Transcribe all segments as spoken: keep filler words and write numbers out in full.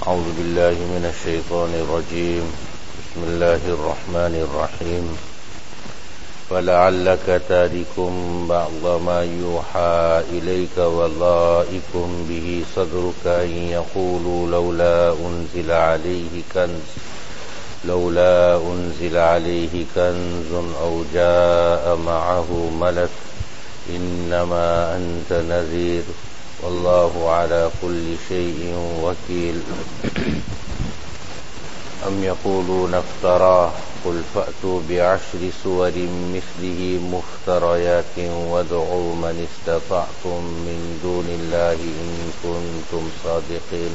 أعوذ بالله من الشيطان الرجيم بسم الله الرحمن الرحيم فلعلك تارك بعض ما يوحى إليك وضائق به صدرك أن يقولوا لولا أنزل عليه كنز لولا أنزل عليه كنز أو جاء معه ملك إنما أنت نذير والله على كل شيء وكيل أم يقولون افتراه قل فأتوا بعشر سور مثله مفتريات وادعوا من استطعتم من دون الله إن كنتم صادقين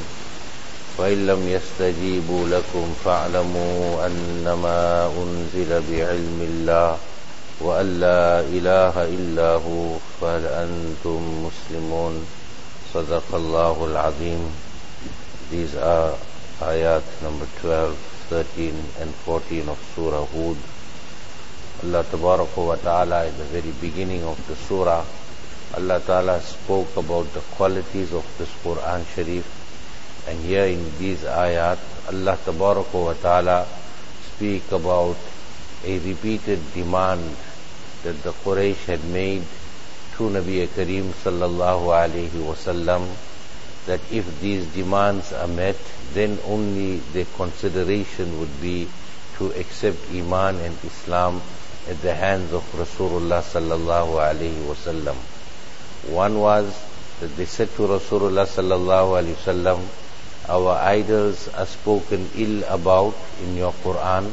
فإن لم يستجيبوا لكم فاعلموا أنما أنزل بعلم الله وأن لا إله إلا هو فهل أنتم مسلمون صدق الله العظيم. These are ayat number twelve, thirteen and fourteen of Surah Hud. Allah Tabaraka wa Ta'ala in the very beginning of the Surah, Allah Ta'ala spoke about the qualities of this Quran Sharif, and here in these ayat Allah Tabaraka wa Ta'ala speak about a repeated demand that the Quraysh had made to Nabi Kareem sallallahu alayhi wasallam, that if these demands are met, then only the consideration would be to accept Iman and Islam at the hands of Rasulullah sallallahu alayhi wasallam. One was that they said to Rasulullah sallallahu alayhi wasallam, our idols are spoken ill about in your Quran,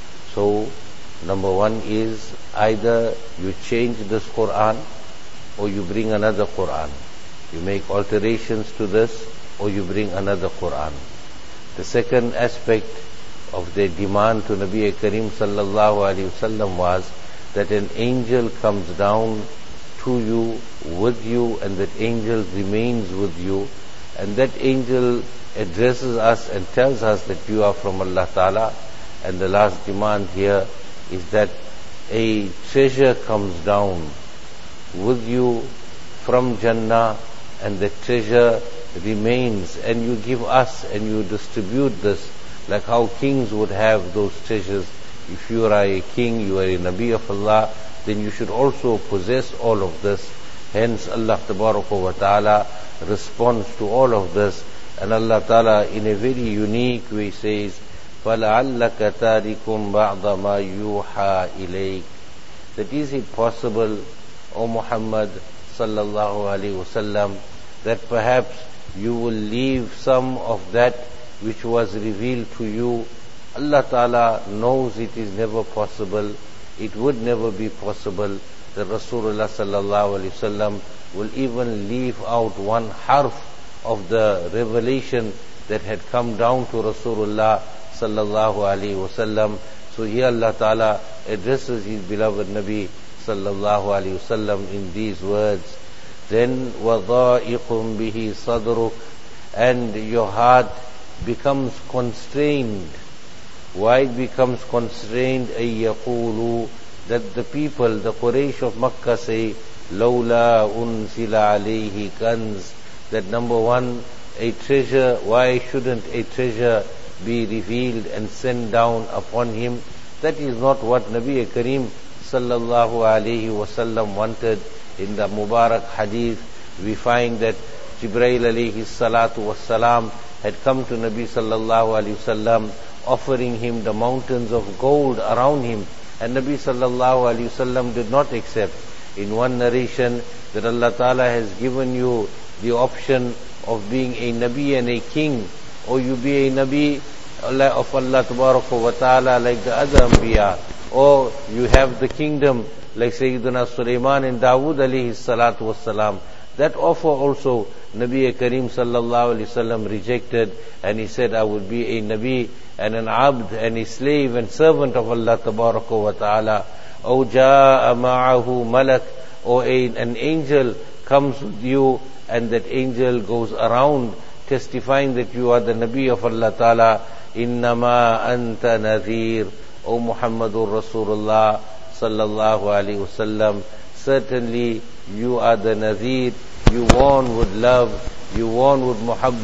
so number one is either you change this Quran or you bring another Quran. You make alterations to this or you bring another Quran. The second aspect of their demand to Nabi Kareem sallallahu alaihi wasallam was that an angel comes down to you, with you, and that angel remains with you, and that angel addresses us and tells us that you are from Allah Ta'ala. And the last demand here is that a treasure comes down with you from Jannah, and the treasure remains, and you give us and you distribute this like how kings would have those treasures. If you are a king, you are a Nabi of Allah, then you should also possess all of this. Hence Allah Tabaraka wa Ta'ala responds to all of this, and Allah Ta'ala in a very unique way says, فَلَعَلَّكَ تَارِكٌ بَعْضَ مَا يُوحَى إِلَيْكَ. That is it possible, O Muhammad sallallahu alaihi wasallam, that perhaps you will leave some of that which was revealed to you. Allah Ta'ala knows it is never possible, it would never be possible that Rasulullah sallallahu alaihi wasallam will even leave out one harf of the revelation that had come down to Rasulullah sallallahu alaihi wasallam. So here Allah Ta'ala addresses His beloved Nabi sallallahu alaihi wasallam in these words. Then وَضَائِقٌ بِهِ صَدْرُكَ, and your heart becomes constrained. Why it becomes constrained? أَن يَقُولُوا, that the people, the Quraysh of Makkah say, لَوْلَا أُنزِلَ عَلَيْهِ كَنْزٌ, that number one, a treasure, why shouldn't a treasure be revealed and sent down upon him? That is not what Nabi Kareem sallallahu alayhi wasallam wanted. In the Mubarak hadith, we find that Jibreel alayhi salatu wassalam had come to Nabi sallallahu alayhi wasallam offering him the mountains of gold around him, and Nabi sallallahu alayhi wasallam did not accept. In one narration, that Allah Ta'ala has given you the option of being a Nabi and a king, or you be a Nabi of Allah Tabaraka wa Ta'ala like the other Anbiya, or you have the kingdom like Sayyidina Sulaiman and Dawood alayhi salatu wassalam. That offer also Nabi Kareem sallallahu alayhi wasallam rejected, and he said, I would be a Nabi and an Abd and a slave and servant of Allah Tabaraka wa Ta'ala. أَوْ جَاءَ مَعَهُ مَلَكٌ, or a, an angel comes with you, and that angel goes around testifying that you are the Nabi of Allah Ta'ala. إِنَّمَا أَنْتَ نَذِيرٌ, O Muhammadur Rasulullah sallallahu alaihi wasallam, certainly you are the Nadhir, you warn with love, you warn with muhabbat,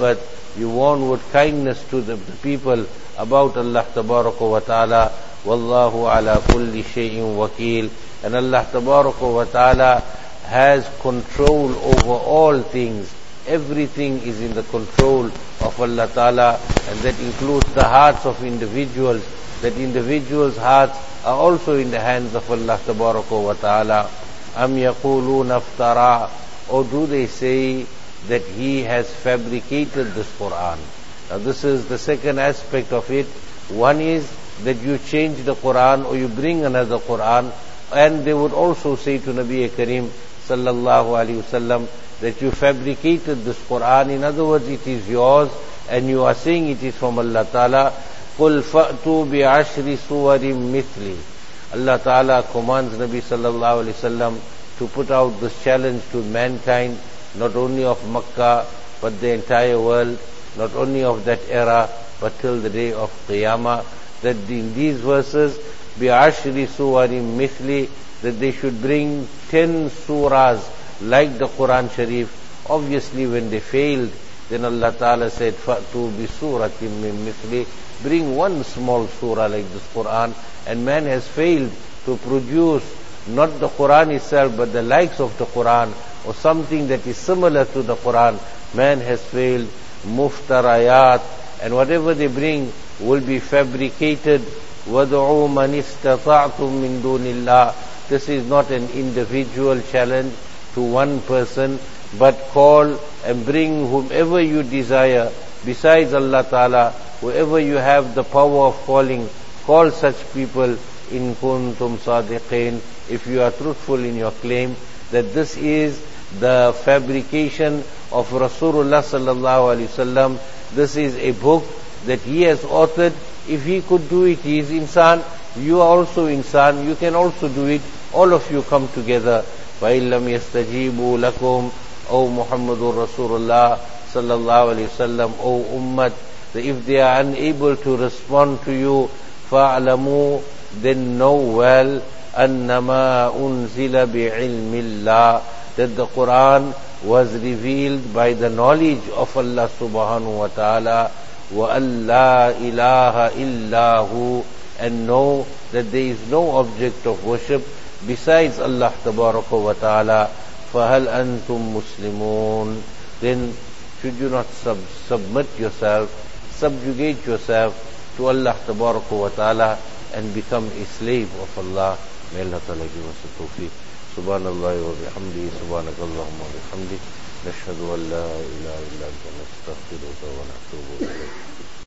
you warn with kindness to the, the people about Allah tabaraka wa ta'ala. Wallahu ala kulli shay'in wakeel. And Allah tabaraka wa ta'ala has control over all things. Everything is in the control of Allah ta'ala, and that includes the hearts of individuals. That individuals' hearts are also in the hands of Allah tabaraka wa ta'ala. Am yaquluna iftara, or do they say that he has fabricated this Quran? Now this is the second aspect of it. One is that you change the Quran or you bring another Quran, and they would also say to Nabi Kareem sallallahu alaihi wasallam that you fabricated this Quran. In other words, it is yours and you are saying it is from Allah Ta'ala. قُلْ فَأْتُوا بِعَشْرِ سُوَرٍ مِثْلِ. Allah Ta'ala commands Nabi sallallahu alaihi wasallam to put out this challenge to mankind, not only of Makkah but the entire world, not only of that era but till the day of Qiyamah, that in these verses بِعَشْرِ سُوَرٍ مِثْلِ, that they should bring ten surahs like the Quran Sharif. Obviously when they failed, then Allah Ta'ala said فَأْتُوا بِسُورَةٍ مِّن مِثْلِ, bring one small surah like this Quran. And man has failed to produce not the Quran itself but the likes of the Quran, or something that is similar to the Quran. Man has failed. Muftarayat, and whatever they bring will be fabricated. وَدْعُوا مَنِ اسْتَطَعْتُم مِّن دُونِ اللَّهِ. This is not an individual challenge to one person, but call and bring whomever you desire besides Allah Ta'ala. Whoever you have the power of calling, call such people. In kuntum sadiqin, if you are truthful in your claim that this is the fabrication of Rasulullah sallallahu alaihi wasallam. This is a book that he has authored. If he could do it, he is insan. You are also insan. You can also do it. All of you come together. وَإِن لَّمْ يَسْتَجِيبُوا لَكُمْ, O Muhammadur Rasulullah sallallahu alaihi wasallam, O Ummat, that if they are unable to respond to you, فَاعْلَمُوا, then know well, أَنَّمَا أُنزِلَ بِعِلْمِ اللَّهِ, that the Quran was revealed by the knowledge of Allah subhanahu wa ta'ala. وَأَن لَا إِلَهَ إِلَّا هُ, and know that there is no object of worship besides Allah tabaraka wa ta'ala. فَهَلْ أَنْتُمْ مُسْلِمُونَ, then should you not sub submit yourself, subjugate yourself to Allah tabaraka wa ta'ala and become a slave of Allah? May Allah ta'ala give us the tawfiq. Subhanallah wa bihamdi, subhanakallahumma wa bihamdi, nashhadu an la ilaha illa anta, nastaghfiruka wa natubu ilayk.